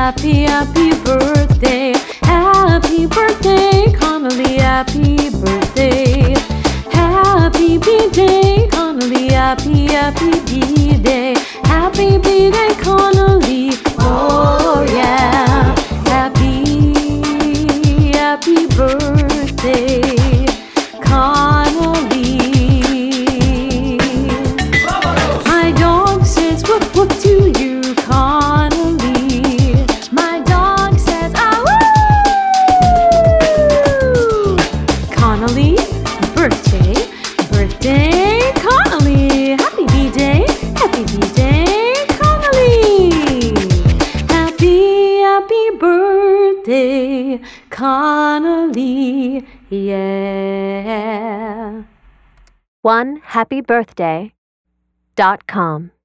happy, happy birthday. Happy birthday, Connolly, happy birthday. Happy B-Day, Connolly, happy, happy B-Day. Happy B-Day, Connolly, oh yeah. Happy, happy birthday, Connolly. My dog says woof woof to you, Connolly. My dog says ah woo. Connolly, birthday, birthday, Connolly. Happy B-Day, happy B-Day, Connolly. Happy, happy birthday, Connolly, yeah. OneHappyBirthday.com